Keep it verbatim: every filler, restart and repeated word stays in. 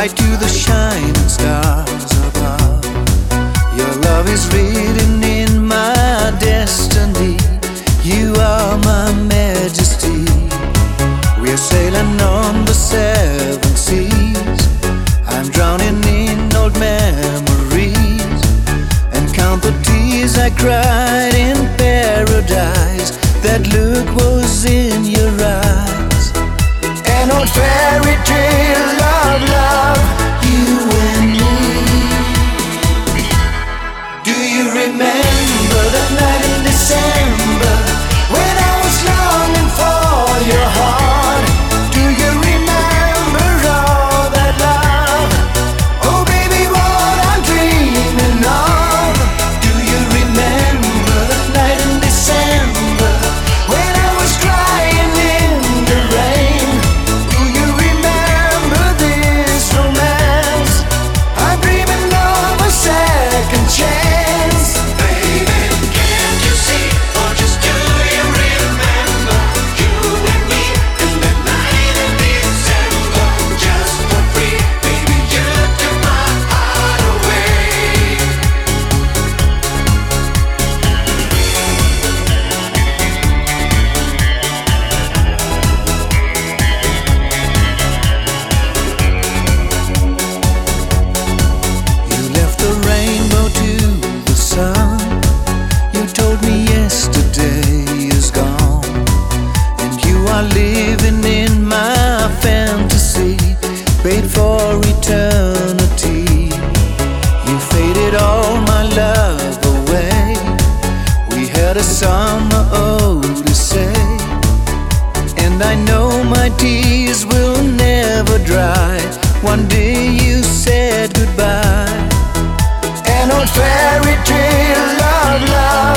light to the shining stars above. Your love is written in my destiny. You are my majesty. We're sailing on the seven seas. I'm drowning in old memories and count the tears I cried in paradise. That look was in your eyes. An old fairy tale of love, you and me. Do you remember that night in December when I was longing for your heart? Do you remember all that love? Oh baby, what I'm dreaming of. Do you remember that night in December when I was crying in the rain? Do you remember this romance? I'm dreaming of a second chance. Baby, can't you see, or just do you remember you and me in that night in December? Just for free, baby, you took my heart away. You left the rainbow to the sun. You told me yesterday is gone, and you are living in my fantasy, paid for eternity. You faded all my love away. We had a summer odyssey, and I know my tears will never dry. One day you said goodbye. An old fairy tale of love,